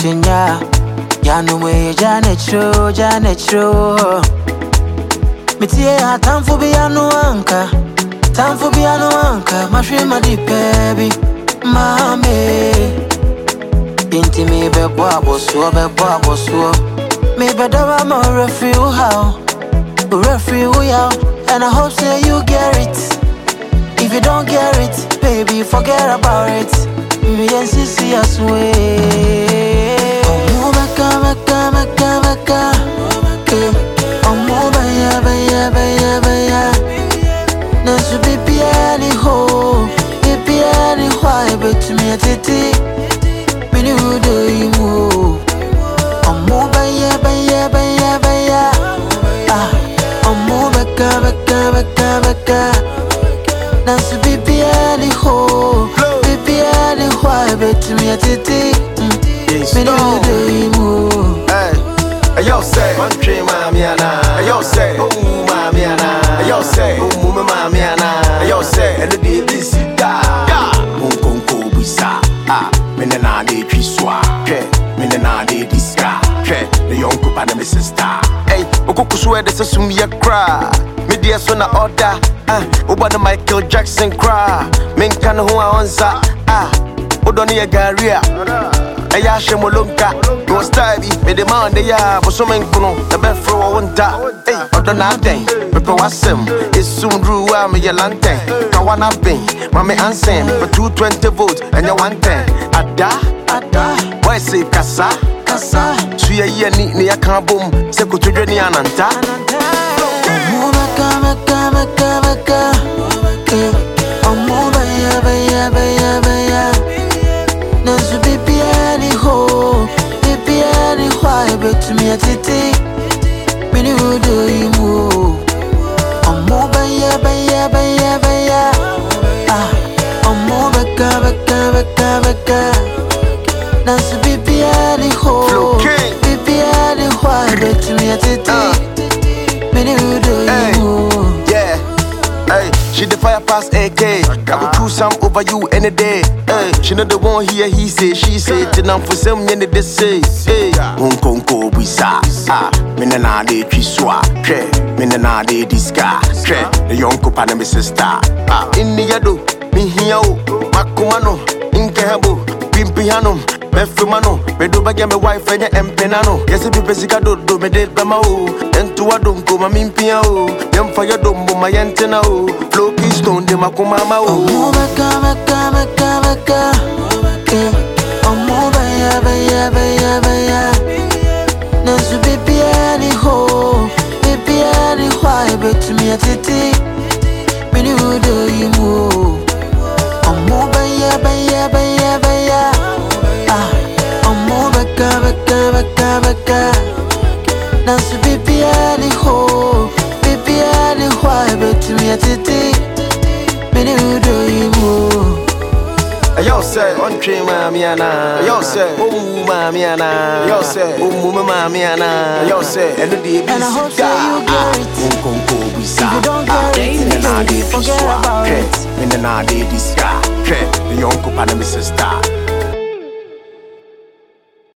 chinya. Yanu me Janet Show. Mitie ya time for biano anka. Time for biano anka. Mashima di baby. Mame. Inti me bebo abosuo. Me bedawa mo refill how. Refill how. And I hope say you get it. If you don't get it, baby, forget about it. Me and Sissy as way. Oh, baka. Oh, baya. Nasu baby any ho, baby any why, but me a titi. Me no do you move. Oh, baya. Ah, oh, baka. Nasu baby any ho, baby any why, but me a titi. Me no do you move. Hey, yo say, one tree mamiana. Yo say, oh mamiana. Yo say, oh mamiana. Yo say, and the DBC da. Munkonko bisa. Menena de triswa. Menena de diska. The young couple and my sister. Hey, Okokuswe de sumia cry. Media sona order. Obana Michael Jackson cry. Menkan who I onza. Odoni a garia. Aya shemolonka. No style me demand ya. Bosomen kuno. The best for wonta. Hey, odona den. Pepe wasem. It's soon drew me a lantern. Kawana bin. Mame ansem. For 220 votes and you 110. Ada. Why say kasa? Suya ni ya kan boom. Se kutudwe ni ananta. Baka. Oh, baya. Nasu baby any ho, baby any why, but me a titi. Me no do you move. Oh, baya. Ah, oh, baka. Nasu baby any ho, baby any why, but me a titi. Me no do you move. Yeah, hey, she the fire past AK. I will choose some over you any day. Hey, she know the one here, he say, she say. Tinam for some yen they say. Hey, Munkonko bisa. Menena de triswa. Menena de diska. The young couple and my sister. In the yado, me here, Makumano, Inkehabo, Pimpiano. Mefumano, me do bagya me wife and empenano. Yes, if you pesica do me de bamao. And to a dunko, my mimpiao. Yam fire dombo, my antenna. Flow keystone, de Makumama. Oh, baka. Oh, baya. Nasu baby any ho, baby any why, but me a titi. Me no do you move. Oh, baya. Ah, oh, baka. Nasu baby any ho, baby any why, but me a titi. Me no do you move. Yo say, one tree mamiana. Yo say, oh mamiana. Yo say, oh mamiana. Yo say, and the DBC. And I hope so you get it. If you don't get it, baby, forget about it. The young couple and my sister.